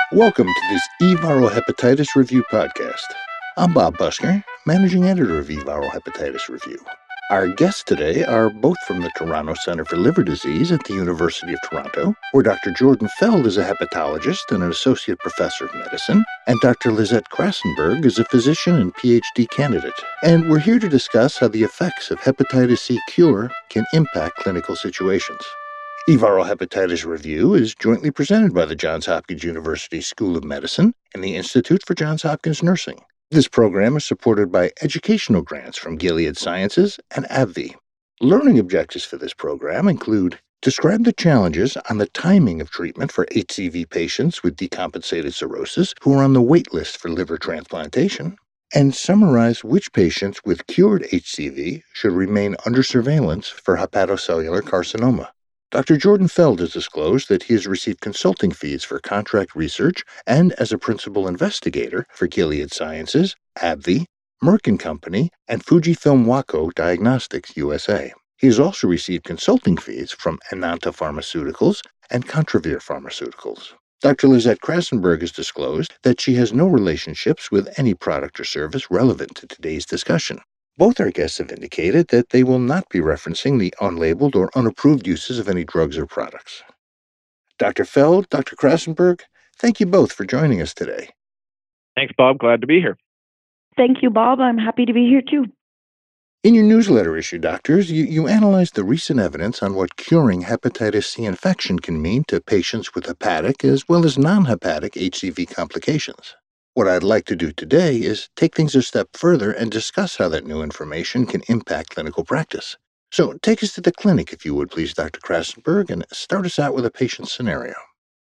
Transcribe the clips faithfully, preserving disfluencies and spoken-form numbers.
Welcome to this eViral Hepatitis Review podcast. I'm Bob Buskner, managing editor of eViral Hepatitis Review. Our guests today are both from the Toronto Centre for Liver Disease at the University of Toronto, where Doctor Jordan Feld is a hepatologist and an associate professor of medicine, and Doctor Lisette Krassenberg is a physician and PhD candidate. And we're here to discuss how the effects of hepatitis C cure can impact clinical situations. eViral Hepatitis Review is jointly presented by the Johns Hopkins University School of Medicine and the Institute for Johns Hopkins Nursing. This program is supported by educational grants from Gilead Sciences and AbbVie. Learning objectives for this program include describe the challenges on the timing of treatment for H C V patients with decompensated cirrhosis who are on the wait list for liver transplantation, and summarize which patients with cured H C V should remain under surveillance for hepatocellular carcinoma. Doctor Jordan Feld has disclosed that he has received consulting fees for contract research and as a principal investigator for Gilead Sciences, AbbVie, Merck and Company, and Fujifilm Wako Diagnostics U S A. He has also received consulting fees from Enanta Pharmaceuticals and Contravir Pharmaceuticals. Doctor Lisette Krassenberg has disclosed that she has no relationships with any product or service relevant to today's discussion. Both our guests have indicated that they will not be referencing the unlabeled or unapproved uses of any drugs or products. Doctor Feld, Doctor Krassenberg, thank you both for joining us today. Thanks, Bob. Glad to be here. Thank you, Bob. I'm happy to be here, too. In your newsletter issue, doctors, you, you analyzed the recent evidence on what curing hepatitis C infection can mean to patients with hepatic as well as non-hepatic H C V complications. What I'd like to do today is take things a step further and discuss how that new information can impact clinical practice. So take us to the clinic, if you would, please, Doctor Krassenberg, and start us out with a patient scenario.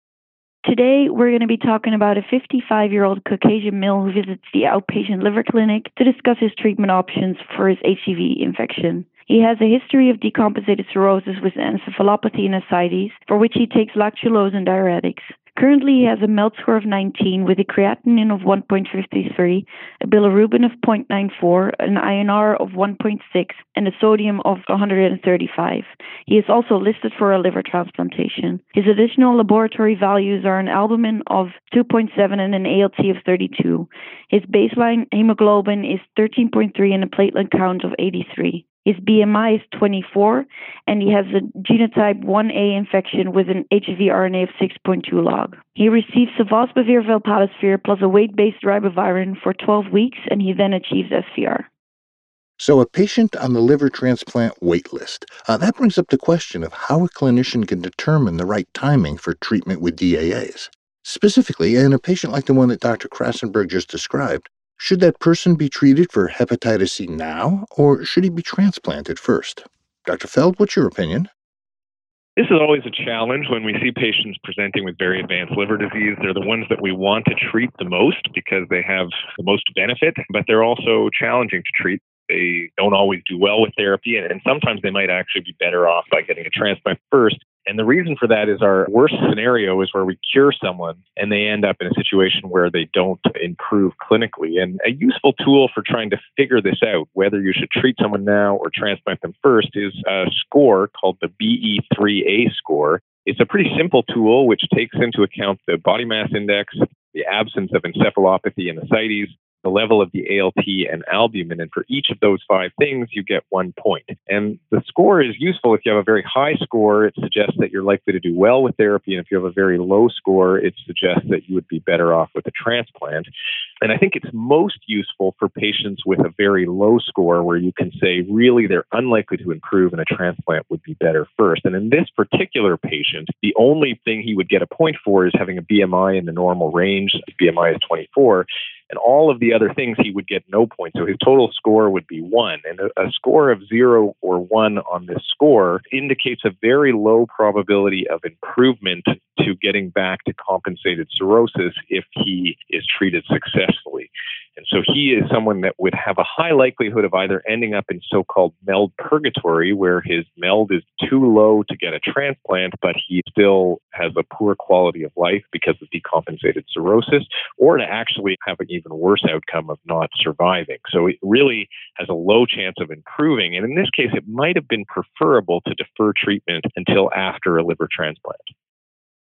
Today, we're going to be talking about a fifty-five-year-old Caucasian male who visits the outpatient liver clinic to discuss his treatment options for his H C V infection. He has a history of decompensated cirrhosis with encephalopathy and ascites, for which he takes lactulose and diuretics. Currently, he has a MELD score of nineteen with a creatinine of one point five three, a bilirubin of zero point nine four, an I N R of one point six, and a sodium of one hundred thirty-five. He is also listed for a liver transplantation. His additional laboratory values are an albumin of two point seven and an A L T of thirty-two. His baseline hemoglobin is thirteen point three and a platelet count of eighty-three. His B M I is twenty-four, and he has a genotype one A infection with an H V R N A of six point two log. He receives sofosbuvir valprospir plus a weight-based ribavirin for twelve weeks, and he then achieves S V R. So a patient on the liver transplant wait list. Uh, that brings up the question of how a clinician can determine the right timing for treatment with D A As. Specifically, in a patient like the one that Doctor Krassenberg just described, should that person be treated for hepatitis C now, or should he be transplanted first? Doctor Feld, what's your opinion? This is always a challenge when we see patients presenting with very advanced liver disease. They're the ones that we want to treat the most because they have the most benefit, but they're also challenging to treat. They don't always do well with therapy, and sometimes they might actually be better off by getting a transplant first. And the reason for that is our worst scenario is where we cure someone and they end up in a situation where they don't improve clinically. And a useful tool for trying to figure this out, whether you should treat someone now or transplant them first, is a score called the B E three A score. It's a pretty simple tool which takes into account the body mass index, the absence of encephalopathy and ascites, the level of the A L T and albumin, and for each of those five things, you get one point. And the score is useful if you have a very high score. It suggests that you're likely to do well with therapy, and if you have a very low score, it suggests that you would be better off with a transplant. And I think it's most useful for patients with a very low score where you can say, really, they're unlikely to improve and a transplant would be better first. And in this particular patient, the only thing he would get a point for is having a B M I in the normal range. His B M I is twenty-four. And all of the other things, he would get no points. So his total score would be one. And a, a score of zero or one on this score indicates a very low probability of improvement to getting back to compensated cirrhosis if he is treated successfully. And so he is someone that would have a high likelihood of either ending up in so-called MELD purgatory, where his MELD is too low to get a transplant, but he still has a poor quality of life because of decompensated cirrhosis, or to actually have an even worse outcome of not surviving. So it really has a low chance of improving. And in this case, it might have been preferable to defer treatment until after a liver transplant.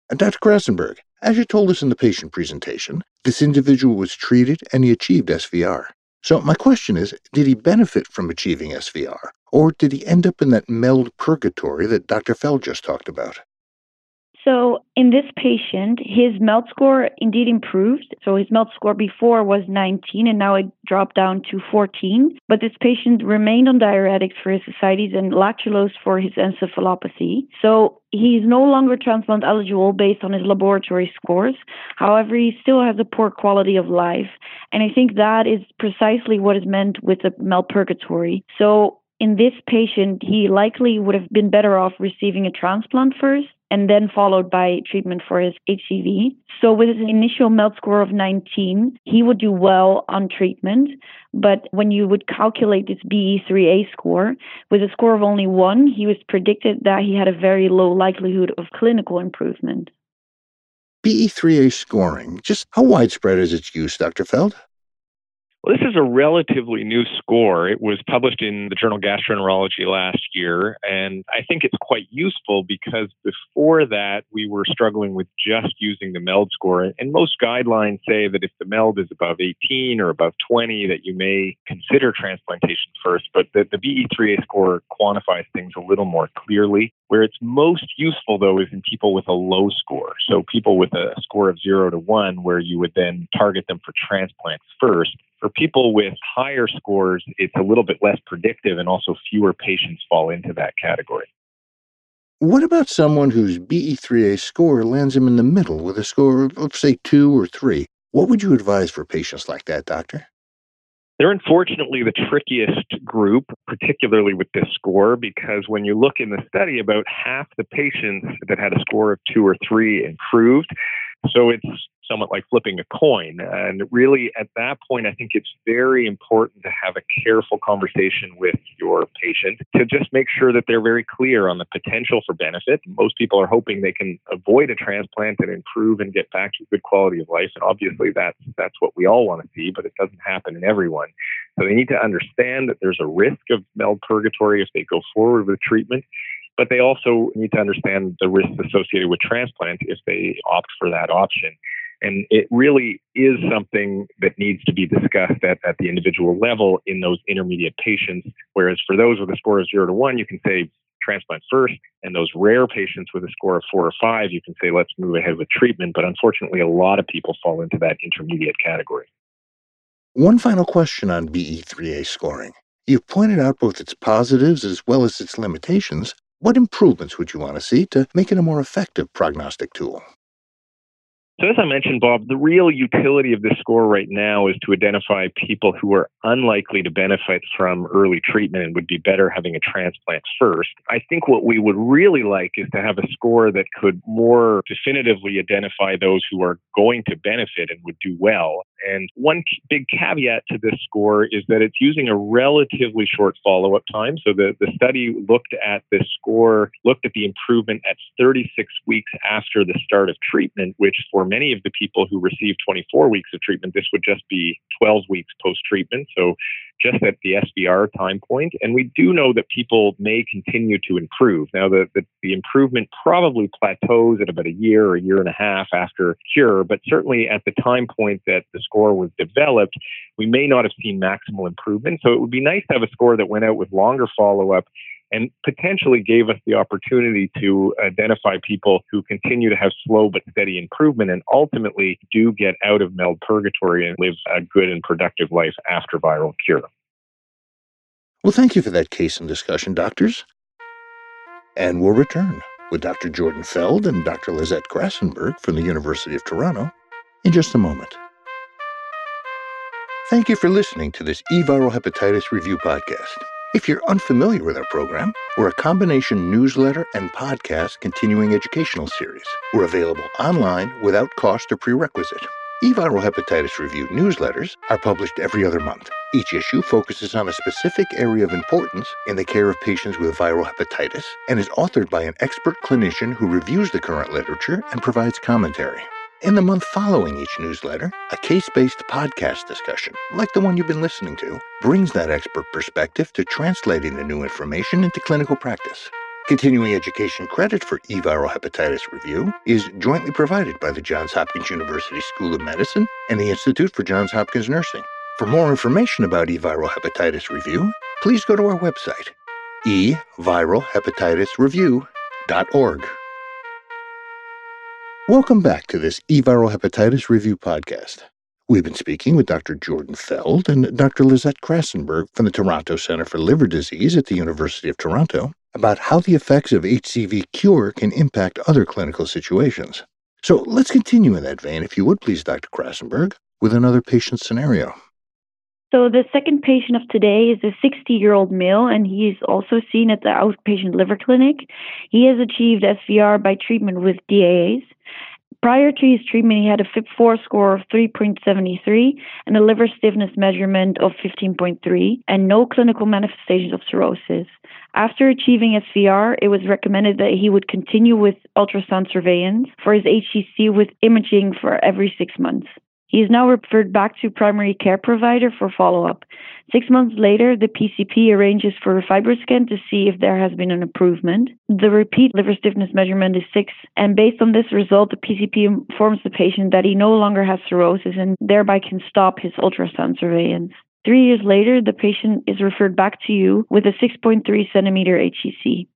And Doctor Krassenberg, as you told us in the patient presentation, this individual was treated and he achieved S V R. So my question is, did he benefit from achieving S V R, or did he end up in that MELD purgatory that Doctor Feld just talked about? So in this patient, his MELD score indeed improved. So his MELD score before was nineteen and now it dropped down to fourteen. But this patient remained on diuretics for his ascites and lactulose for his encephalopathy. So he's no longer transplant eligible based on his laboratory scores. However, he still has a poor quality of life. And I think that is precisely what is meant with the MELD purgatory. So in this patient, he likely would have been better off receiving a transplant first and then followed by treatment for his H C V. So with his initial MELD score of nineteen, he would do well on treatment. But when you would calculate this B E three A score, with a score of only one, he was predicted that he had a very low likelihood of clinical improvement. B E three A scoring, just how widespread is its use, Doctor Feld? Well, this is a relatively new score. It was published in the journal Gastroenterology last year, and I think it's quite useful because before that, we were struggling with just using the MELD score. And most guidelines say that if the MELD is above eighteen or above twenty, that you may consider transplantation first. But the, the B E three A score quantifies things a little more clearly. Where it's most useful, though, is in people with a low score. So people with a score of zero to one, where you would then target them for transplants first. For people with higher scores, it's a little bit less predictive, and also fewer patients fall into that category. What about someone whose B E three A score lands him in the middle with a score of, say, two or three? What would you advise for patients like that, doctor? They're unfortunately the trickiest group, particularly with this score, because when you look in the study, about half the patients that had a score of two or three improved. So it's somewhat like flipping a coin. And really, at that point, I think it's very important to have a careful conversation with your patient to just make sure that they're very clear on the potential for benefit. Most people are hoping they can avoid a transplant and improve and get back to good quality of life. And obviously, that's, that's what we all want to see, but it doesn't happen in everyone. So they need to understand that there's a risk of MELD purgatory if they go forward with treatment. But they also need to understand the risks associated with transplant if they opt for that option. And it really is something that needs to be discussed at, at the individual level in those intermediate patients. Whereas for those with a score of zero to one, you can say transplant first. And those rare patients with a score of four or five, you can say, let's move ahead with treatment. But unfortunately, a lot of people fall into that intermediate category. One final question on B E three A scoring. You've pointed out both its positives as well as its limitations. What improvements would you want to see to make it a more effective prognostic tool? So as I mentioned, Bob, the real utility of this score right now is to identify people who are unlikely to benefit from early treatment and would be better having a transplant first. I think what we would really like is to have a score that could more definitively identify those who are going to benefit and would do well. And one big caveat to this score is that it's using a relatively short follow-up time. So the, the study looked at this score, looked at the improvement at thirty-six weeks after the start of treatment, which for many of the people who received twenty-four weeks of treatment, this would just be twelve weeks post-treatment. So just at the S V R time point. And we do know that people may continue to improve. Now, the, the, the improvement probably plateaus at about a year or a year and a half after cure, but certainly at the time point that the score was developed, we may not have seen maximal improvement. So it would be nice to have a score that went out with longer follow-up and potentially gave us the opportunity to identify people who continue to have slow but steady improvement and ultimately do get out of MELD purgatory and live a good and productive life after viral cure. Well, thank you for that case and discussion, doctors. And we'll return with Doctor Jordan Feld and Doctor Lizette Krassenberg from the University of Toronto in just a moment. Thank you for listening to this eViral Hepatitis Review podcast. If you're unfamiliar with our program, we're a combination newsletter and podcast continuing educational series. We're available online without cost or prerequisite. eViral Hepatitis Review newsletters are published every other month. Each issue focuses on a specific area of importance in the care of patients with viral hepatitis and is authored by an expert clinician who reviews the current literature and provides commentary. In the month following each newsletter, a case-based podcast discussion, like the one you've been listening to, brings that expert perspective to translating the new information into clinical practice. Continuing education credit for eViral Hepatitis Review is jointly provided by the Johns Hopkins University School of Medicine and the Institute for Johns Hopkins Nursing. For more information about eViral Hepatitis Review, please go to our website, e viral hepatitis review dot org. Welcome back to this eViral Hepatitis Review podcast. We've been speaking with Doctor Jordan Feld and Doctor Lisette Krassenberg from the Toronto Centre for Liver Disease at the University of Toronto about how the effects of H C V cure can impact other clinical situations. So let's continue in that vein, if you would please, Doctor Krassenberg, with another patient scenario. So the second patient of today is a sixty-year-old male, and he is also seen at the outpatient liver clinic. He has achieved S V R by treatment with D A As. Prior to his treatment, he had a F I B four score of three point seven three and a liver stiffness measurement of fifteen point three and no clinical manifestations of cirrhosis. After achieving S V R, it was recommended that he would continue with ultrasound surveillance for his H C C with imaging for every six months. He is now referred back to primary care provider for follow-up. Six months later, the P C P arranges for a FibroScan to see if there has been an improvement. The repeat liver stiffness measurement is six, and based on this result, the P C P informs the patient that he no longer has cirrhosis and thereby can stop his ultrasound surveillance. Three years later, the patient is referred back to you with a six point three centimeter H C C.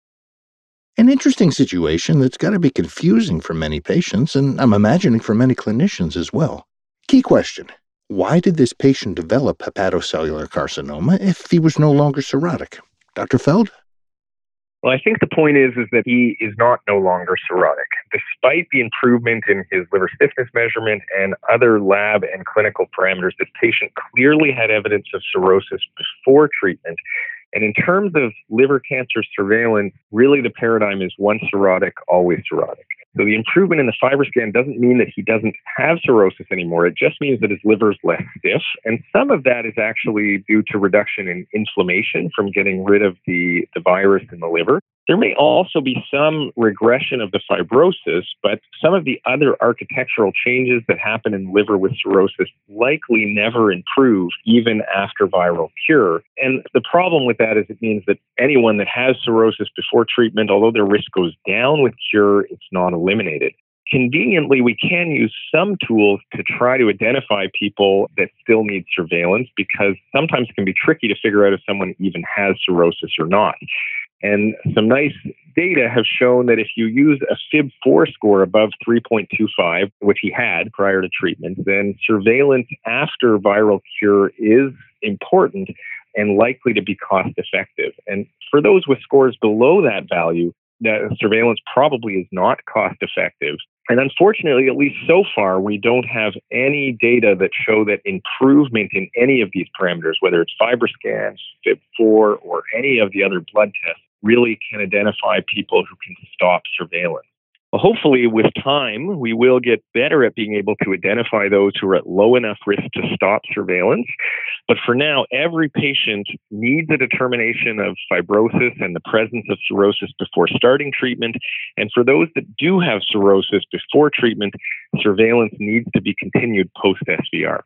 An interesting situation that's got to be confusing for many patients, and I'm imagining for many clinicians as well. Key question: why did this patient develop hepatocellular carcinoma if he was no longer cirrhotic? Doctor Feld? Well, I think the point is, is that he is not no longer cirrhotic. Despite the improvement in his liver stiffness measurement and other lab and clinical parameters, this patient clearly had evidence of cirrhosis before treatment. And in terms of liver cancer surveillance, really the paradigm is once cirrhotic, always cirrhotic. So the improvement in the FibroScan doesn't mean that he doesn't have cirrhosis anymore. It just means that his liver is less stiff. And some of that is actually due to reduction in inflammation from getting rid of the, the virus in the liver. There may also be some regression of the fibrosis, but some of the other architectural changes that happen in liver with cirrhosis likely never improve even after viral cure. And the problem with that is it means that anyone that has cirrhosis before treatment, although their risk goes down with cure, it's not eliminated. Conveniently, we can use some tools to try to identify people that still need surveillance, because sometimes it can be tricky to figure out if someone even has cirrhosis or not. And some nice data have shown that if you use a F I B four score above three point two five, which he had prior to treatment, then surveillance after viral cure is important and likely to be cost effective. And for those with scores below that value, that surveillance probably is not cost effective. And unfortunately, at least so far, we don't have any data that show that improvement in any of these parameters, whether it's FibroScan, F I B four, or any of the other blood tests, really can identify people who can stop surveillance. Well, hopefully, with time, we will get better at being able to identify those who are at low enough risk to stop surveillance. But for now, every patient needs a determination of fibrosis and the presence of cirrhosis before starting treatment. And for those that do have cirrhosis before treatment, surveillance needs to be continued post-S V R.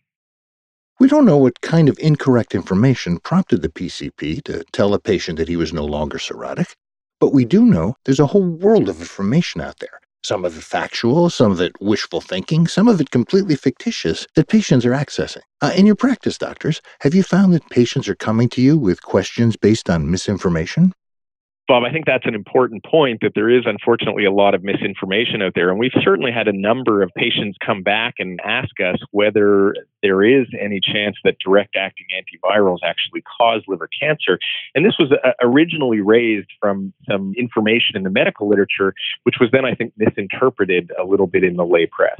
We don't know what kind of incorrect information prompted the P C P to tell a patient that he was no longer cirrhotic, but we do know there's a whole world of information out there. Some of it factual, some of it wishful thinking, some of it completely fictitious that patients are accessing. Uh, in your practice, doctors, have you found that patients are coming to you with questions based on misinformation? Bob, I think that's an important point, that there is unfortunately a lot of misinformation out there. And we've certainly had a number of patients come back and ask us whether there is any chance that direct-acting antivirals actually cause liver cancer. And this was uh, originally raised from some information in the medical literature, which was then, I think, misinterpreted a little bit in the lay press.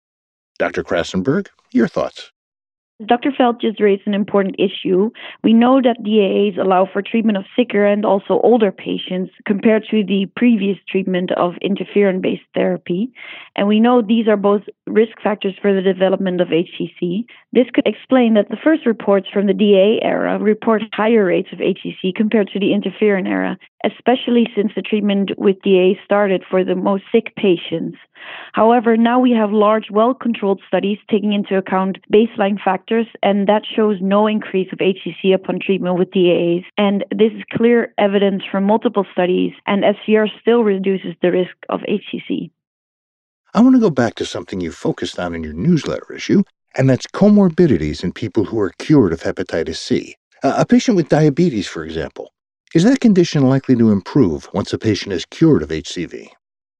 Doctor Krassenberg, your thoughts? Doctor Feld just raised an important issue. We know that D A As allow for treatment of sicker and also older patients compared to the previous treatment of interferon-based therapy. And we know these are both risk factors for the development of H C C. This could explain that the first reports from the D A era report higher rates of H C C compared to the interferon era, especially since the treatment with D A started for the most sick patients. However, now we have large, well-controlled studies taking into account baseline factors, and that shows no increase of H C C upon treatment with D A As. And this is clear evidence from multiple studies, and S V R still reduces the risk of H C C. I want to go back to something you focused on in your newsletter issue, and that's comorbidities in people who are cured of hepatitis C. Uh, a patient with diabetes, for example. Is that condition likely to improve once a patient is cured of H C V?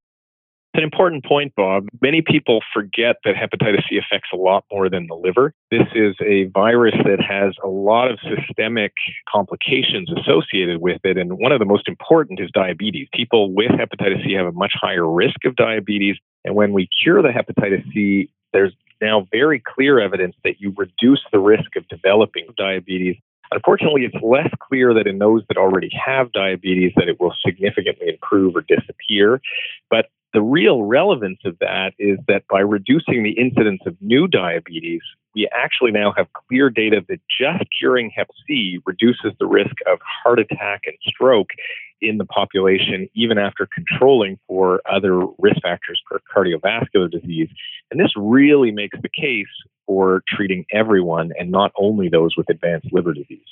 It's an important point, Bob. Many people forget that hepatitis C affects a lot more than the liver. This is a virus that has a lot of systemic complications associated with it, and one of the most important is diabetes. People with hepatitis C have a much higher risk of diabetes, and when we cure the hepatitis C, there's now very clear evidence that you reduce the risk of developing diabetes. Unfortunately, it's less clear that in those that already have diabetes that it will significantly improve or disappear. But the real relevance of that is that by reducing the incidence of new diabetes, we actually now have clear data that just curing hep C reduces the risk of heart attack and stroke in the population, even after controlling for other risk factors for cardiovascular disease. And this really makes the case for treating everyone and not only those with advanced liver disease.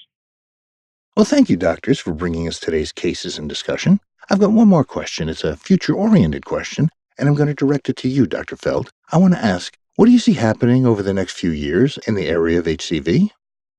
Well, thank you, doctors, for bringing us today's cases and discussion. I've got one more question. It's a future-oriented question, and I'm going to direct it to you, Doctor Feld. I want to ask, what do you see happening over the next few years in the area of H C V?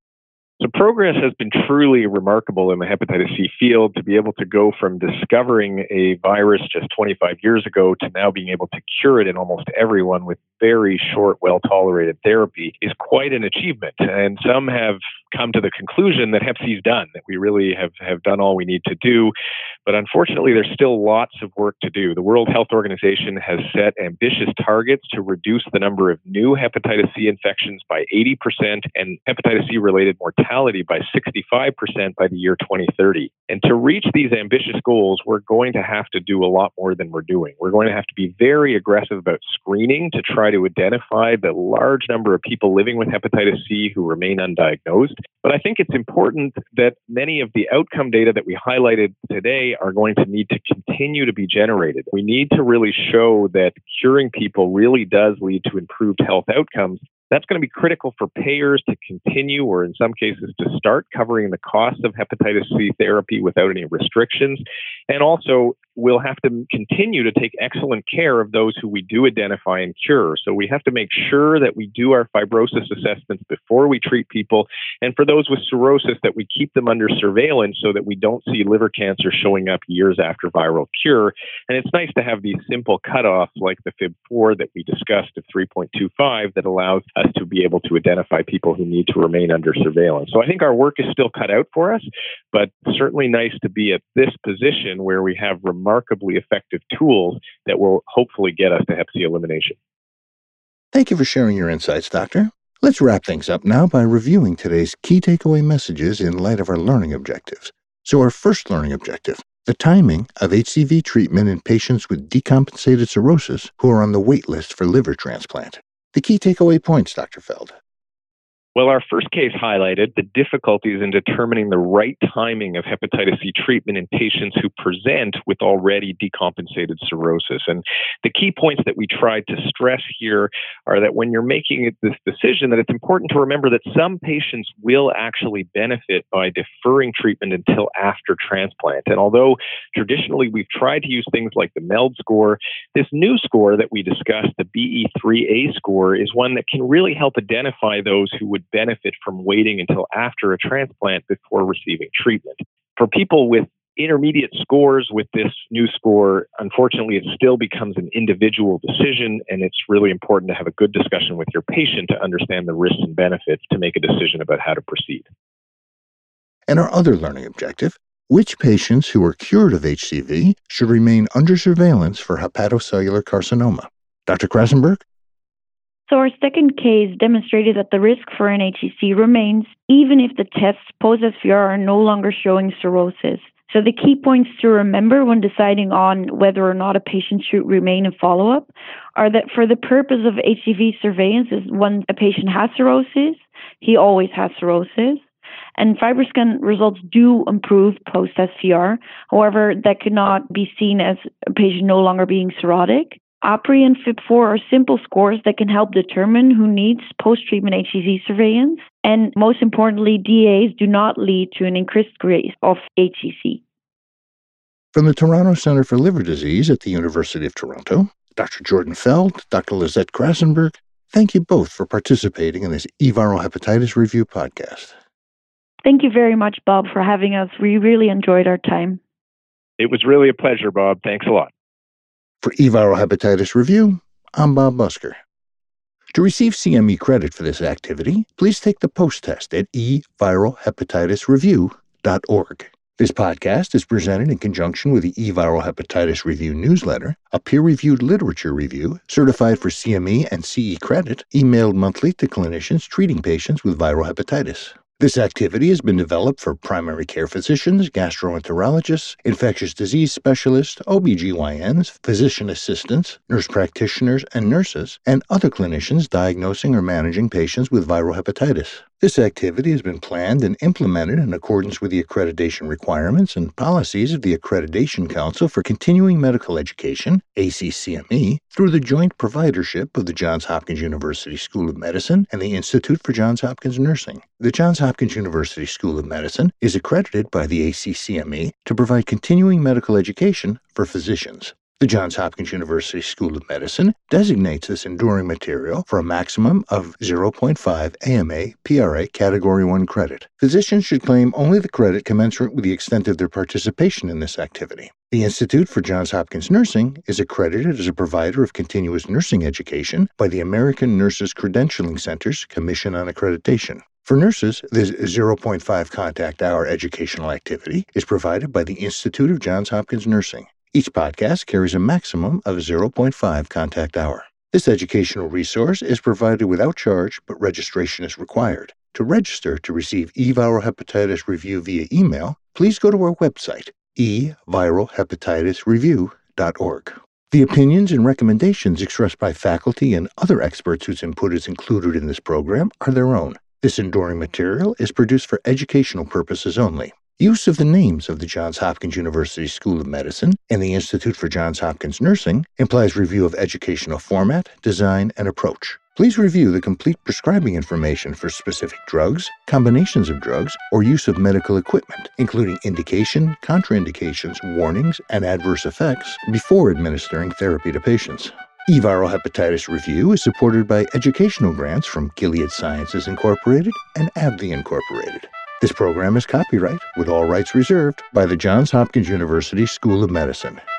So progress has been truly remarkable in the hepatitis C field. To be able to go from discovering a virus just twenty-five years ago to now being able to cure it in almost everyone with very short, well-tolerated therapy is quite an achievement. And some have come to the conclusion that hep C is done, that we really have, have done all we need to do. But unfortunately, there's still lots of work to do. The World Health Organization has set ambitious targets to reduce the number of new hepatitis C infections by eighty percent and hepatitis C-related mortality by sixty-five percent by the year twenty thirty. And to reach these ambitious goals, we're going to have to do a lot more than we're doing. We're going to have to be very aggressive about screening to try to identify the large number of people living with hepatitis C who remain undiagnosed. But I think it's important that many of the outcome data that we highlighted today are going to need to continue to be generated. We need to really show that curing people really does lead to improved health outcomes. That's going to be critical for payers to continue, or in some cases to start, covering the cost of hepatitis C therapy without any restrictions. And also, we'll have to continue to take excellent care of those who we do identify and cure. So we have to make sure that we do our fibrosis assessments before we treat people. And for those with cirrhosis, that we keep them under surveillance so that we don't see liver cancer showing up years after viral cure. And it's nice to have these simple cutoffs like the F I B four that we discussed of three point two five that allows us to be able to identify people who need to remain under surveillance. So I think our work is still cut out for us, but certainly nice to be at this position where we have remarkably effective tools that will hopefully get us to hep C elimination. Thank you for sharing your insights, Doctor. Let's wrap things up now by reviewing today's key takeaway messages in light of our learning objectives. So our first learning objective, the timing of H C V treatment in patients with decompensated cirrhosis who are on the wait list for liver transplant. The key takeaway points, Doctor Feld. Well, our first case highlighted the difficulties in determining the right timing of hepatitis C treatment in patients who present with already decompensated cirrhosis. And the key points that we tried to stress here are that when you're making this decision, that it's important to remember that some patients will actually benefit by deferring treatment until after transplant. And although traditionally we've tried to use things like the MELD score, this new score that we discussed, the B E three A score, is one that can really help identify those who would benefit from waiting until after a transplant before receiving treatment. For people with intermediate scores with this new score, unfortunately, it still becomes an individual decision, and it's really important to have a good discussion with your patient to understand the risks and benefits to make a decision about how to proceed. And our other learning objective, which patients who are cured of H C V should remain under surveillance for hepatocellular carcinoma? Doctor Krasenberg? So our second case demonstrated that the risk for an H C C remains even if the tests post-S V R are no longer showing cirrhosis. So the key points to remember when deciding on whether or not a patient should remain in follow-up are that for the purpose of H C V surveillance is when a patient has cirrhosis, he always has cirrhosis. And FibroScan results do improve post-S V R. However, that could not be seen as a patient no longer being cirrhotic. A P R I and F I B four are simple scores that can help determine who needs post-treatment H C V surveillance, and most importantly, D As do not lead to an increased risk of H C C. From the Toronto Centre for Liver Disease at the University of Toronto, Doctor Jordan Feld, Doctor Lizette Krassenberg, thank you both for participating in this eViral Hepatitis Review podcast. Thank you very much, Bob, for having us. We really enjoyed our time. It was really a pleasure, Bob. Thanks a lot. For eViral Hepatitis Review, I'm Bob Busker. To receive C M E credit for this activity, please take the post-test at e viral hepatitis review dot org. This podcast is presented in conjunction with the eViral Hepatitis Review newsletter, a peer-reviewed literature review certified for C M E and C E credit, emailed monthly to clinicians treating patients with viral hepatitis. This activity has been developed for primary care physicians, gastroenterologists, infectious disease specialists, O B G Y Ns, physician assistants, nurse practitioners and nurses, and other clinicians diagnosing or managing patients with viral hepatitis. This activity has been planned and implemented in accordance with the accreditation requirements and policies of the Accreditation Council for Continuing Medical Education, A C C M E, through the joint providership of the Johns Hopkins University School of Medicine and the Institute for Johns Hopkins Nursing. The Johns Hopkins University School of Medicine is accredited by the A C C M E to provide continuing medical education for physicians. The Johns Hopkins University School of Medicine designates this enduring material for a maximum of zero point five A M A P R A Category one credit. Physicians should claim only the credit commensurate with the extent of their participation in this activity. The Institute for Johns Hopkins Nursing is accredited as a provider of continuous nursing education by the American Nurses Credentialing Center's Commission on Accreditation. For nurses, this zero point five contact hour educational activity is provided by the Institute of Johns Hopkins Nursing. Each podcast carries a maximum of zero point five contact hour. This educational resource is provided without charge, but registration is required. To register to receive eViral Hepatitis Review via email, please go to our website, e viral hepatitis review dot org. The opinions and recommendations expressed by faculty and other experts whose input is included in this program are their own. This enduring material is produced for educational purposes only. Use of the names of the Johns Hopkins University School of Medicine and the Institute for Johns Hopkins Nursing implies review of educational format, design, and approach. Please review the complete prescribing information for specific drugs, combinations of drugs, or use of medical equipment, including indication, contraindications, warnings, and adverse effects before administering therapy to patients. eViral Hepatitis Review is supported by educational grants from Gilead Sciences Incorporated and AbbVie Incorporated. This program is copyright, with all rights reserved, by the Johns Hopkins University School of Medicine.